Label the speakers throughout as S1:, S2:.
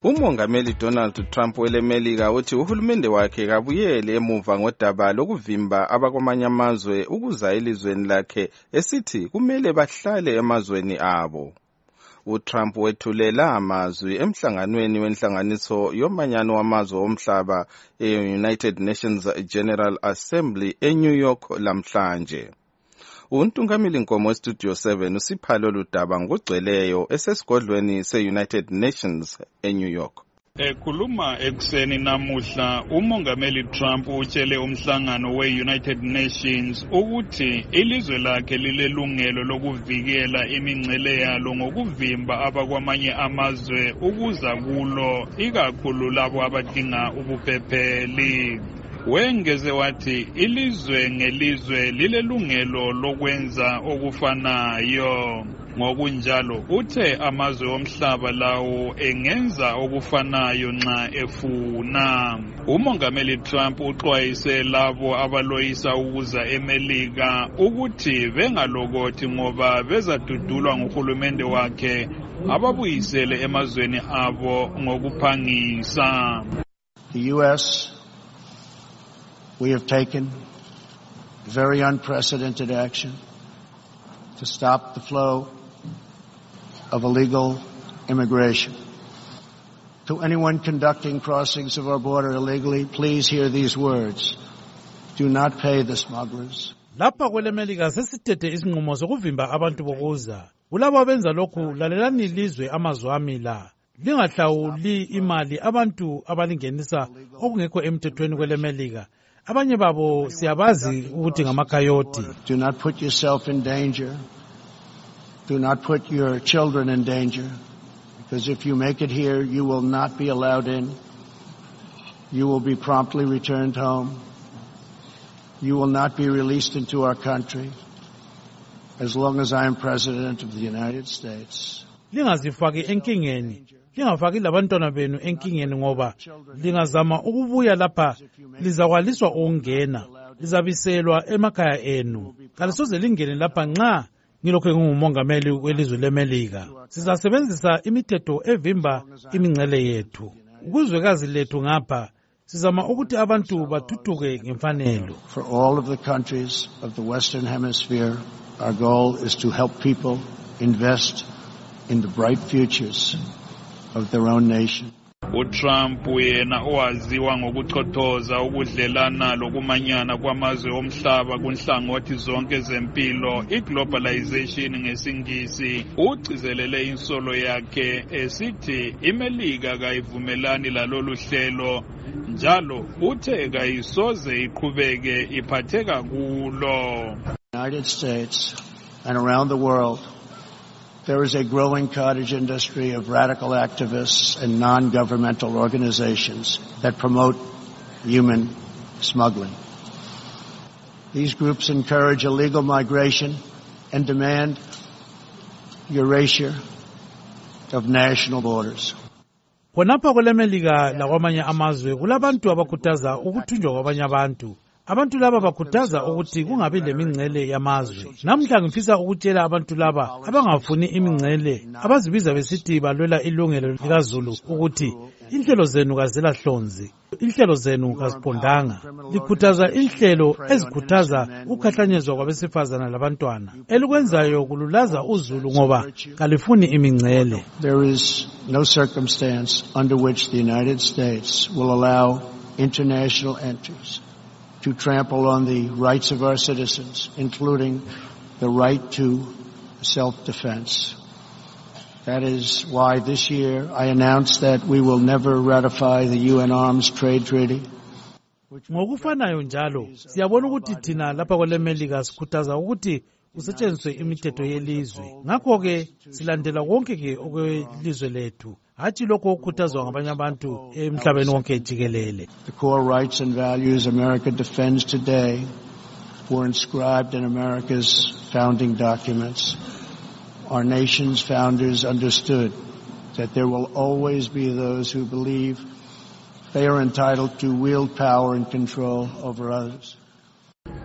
S1: Umongameli Donald Trump welemelika uthi uhulumende wakhe kabuyele emuva ngodaba lokuvimba abakwamanye amazwe ukuza elizweni lakhe esithi kumele bahlale emazweni abo. UTrump wethulela amazwi emhlanganweni wenhlanganiso yomanyano wamazwe omhlaba e-United Nations General Assembly eNew York lamhlanje. Untungameli Nkomo weStudio 7 uSiphalo Ludaba ngogcweleyo esesigodlweni se-United Nations eNew York.
S2: Ekhuluma ekuseni namuhla umongameli Trump utshele umhlangano we-United Nations ukuthi ilizwe lakhe lilelungelo lokuvikela imingcele yalo ngokuvimba abakwamanye amazwe ukuza kulo ikakhulu labo abadinga ubuphepheli. Wengeze wathi ilizwe ngelizwe lilelungelo lokwenza okufanayo. Ngokunjalo uthe amazwe omhlaba lawo engenza okufanayo nxa efuna. Umongameli Trump uxwayise labo abaloyisa ukuza eMelika ukuthi bengalokothi ngoba bezadudulwa nguhulumende wakhe ababuyisele emazweni abo ngokuphangisa.
S3: The US, we have taken very unprecedented action to stop the flow of illegal immigration. To anyone conducting crossings of our border illegally, please hear these words. Do not pay the smugglers.
S4: Lapha kwelemelika sesithethe isinqumo sokuvimba abantu bokuza. Kulabo abenza lokhu lalelani ilizwe amazwe ami la. Lingahlawuli imali abantu abalingenisa okungekho emthethweni kwelemelika. Abanye babo siyabazi ukuthi ngamakhayoti.
S3: Do not put yourself in danger. Do not put your children in danger, because if you make it here, you will not be allowed in. You will be promptly returned home. You will not be released into our country as long as I am President of the United States.
S4: Lingazifaki enkingeni. Lingafaki labantwana benu enkingeni ngoba lingazama ukubuya lapha lizakwaliswa ukungena. Lizabiselwa emakhaya enu. Kalisoze lingene lapha nxa ngilokho ngumongameli welizwe leMelika. Sizasebenzisa imithetho evimba imingcele yethu. Ukuzwekazi lethu ngapha sizama ukuthi abantu bathuthuke ngemfanelo.
S3: For all of the countries of the Western Hemisphere, our goal is to help people invest in the bright futures of their own nation.
S2: UTrump yena owaziwa ngokuchothoza ukudlelana lokumanyana kwamazwe omhlaba kunhlangothi zonke zempilo iglobalization ngesingisi ugcizelele insolo yakhe esithi iMelika kayivumelani lalolu hlelo njalo uthe kayisoze iqhubeke iphatheka kulo.
S3: United States and around the world, there is a growing cottage industry of radical activists and non-governmental organizations that promote human smuggling. These groups encourage illegal migration and demand erasure of national borders.
S4: Khonapha kwelemelika lakwamanye amazwe kulabantu abakhuthaza ukuthunjwa kwabanye abantu. Abantu laba bakhuthaza ukuthi kungabi lemingcele yamazwe. Namhla ngifisa ukutshela abantu laba abangafuni imingcele abazibiza besithi balwela ilungelo likaZulu ukuthi inhlelo zenu kazelahlonzi, inhlelo zenu kaziphondanga. Likhuthaza inhlelo ezikhuthaza ukukhahlanyezwa kwabesifazana labantwana. Elikwenzayo kululaza uZulu ngoba kalifuni imingcele.
S3: There is no circumstance under which the United States will allow international entries to trample on the rights of our citizens, including the right to self-defense. That is why this year I announced that we will never ratify the UN Arms Trade Treaty.
S4: Ngokufanayo njalo, siyabona ukuthi thina lapha kwelemelika sikhuthaza ukuthi kusetshenziswe imithetho yelizwe. Ngakho-ke silandela konke-ke okwelizwe lethu. Hathi lokho okukhuthazwa ngabanye abantu emhlabeni wonke jikelele.
S3: The core rights and values America defends today were inscribed in America's founding documents. Our nation's founders understood that there will always be those who believe they are entitled to wield power and control over others.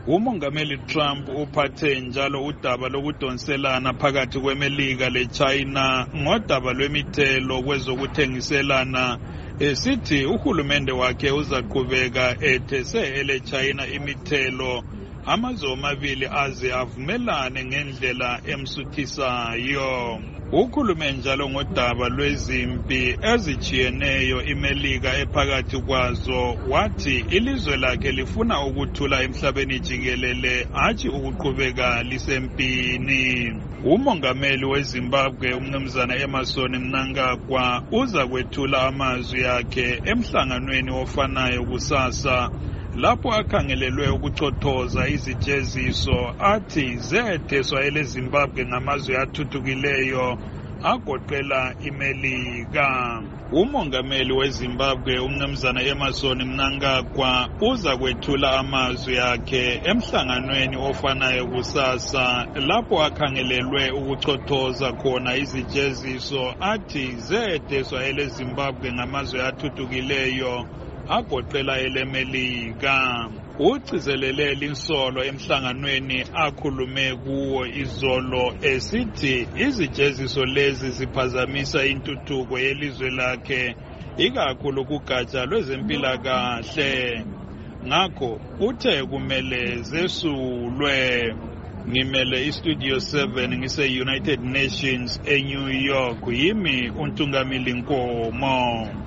S2: Umongameli Trump uphathe njalo udaba lokudonselana phakathi kweMelika leChina ngodaba lwemithelo kwezokuthengiselana, esithi uhulumende wakhe uzaqhubeka ethese eleChina imithelo amazwe omabili aze avumelane ngendlela emsuthisayo. Ukhulume njalo ngodaba lwezimpi ezijiyeneyo iMelika ephakathi kwazo, wathi ilizwe lakhe lifuna ukuthula emhlabeni jikelele, hatshi ukuqhubeka lisempini. Umongameli weZimbabwe umnumzana Emmerson Mnangagwa uza kwethula amazwi akhe emhlanganweni ofanayo kusasa, lapho akhangelelwe ukuchothoza izijeziso athi zetheswa eleZimbabwe ngamazwe athuthukileyo agoqela iMelika. Umongameli weZimbabwe umnumzana Emmerson Mnangagwa uza kwethula amazwi akhe emhlanganweni ofanayo kusasa, lapho akhangelelwe ukuchothoza khona izijeziso athi zetheswa eleZimbabwe ngamazwe athuthukileyo agoqela eleMelika. Ugcizelele linsolo emhlanganweni akhulume kuwo izolo esithi izijeziso lezi ziphazamisa intuthuko yelizwe lakhe, ikakhulu kugatsha lwezempilakahle. Ngakho uthe kumele zesulwe. Ngimele iStudio 7 ngise-United Nations eNew York, yimi uNtungamili Nkomo.